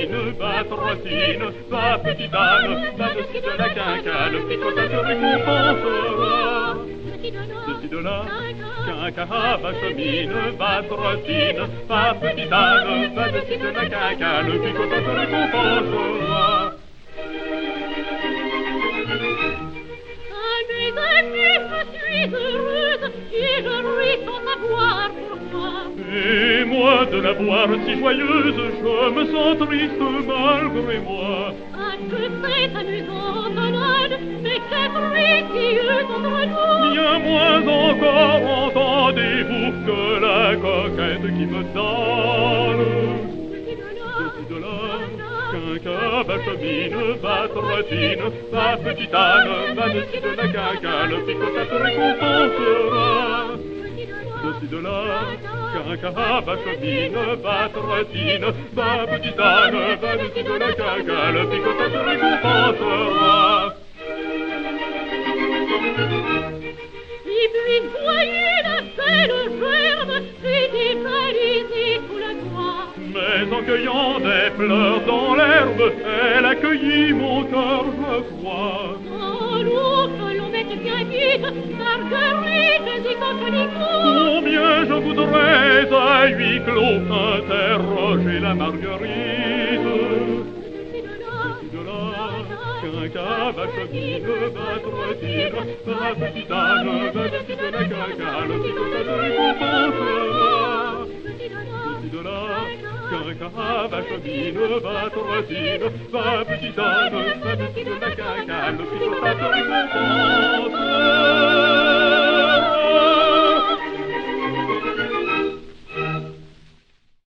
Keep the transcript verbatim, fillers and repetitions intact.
mine, va trottine, va petite âne, va dessus de la quinca, le picotin te récompensera. Ceci de là, quinca, va chemine, va trottine, va petite âne, va dessus de la quinca, le picotin te récompensera. Heureuse, et je ris sans savoir pourquoi. Et moi de la voir si joyeuse, je me sens triste malgré moi. Ah, que c'est amusant, malade, mais quelle précieuse entre nous. Bien moins encore entendez-vous que la coquette qui me donne. Ceci de là, quinca, va chemine, va trottine, va petite âne, va dessus de la quinca, le picotin te récompensera. Ceci de là, quinca, va chemine, va trottine, va petite âne, va dessus de la quinca, le picotin te récompensera. Et puis voyez la belle gerbe, et dévalisée sous la noix. Mais en cueillant des fleurs dans l'herbe, elle accueillit mon cœur, je crois. Oh, l'eau que l'on mette bien vite, marguerite et coquelicots. Combien je voudrais à huis clos interroger la marguerite. Ceci de là, quinca, va chemine, va trottine, va petite âne, va dessus de la quinca, le picotin te récompensera. Ceci de là, quinca, va chemine, va trottine, va petite âne, va dessus de la quinca, le picotin te récompensera.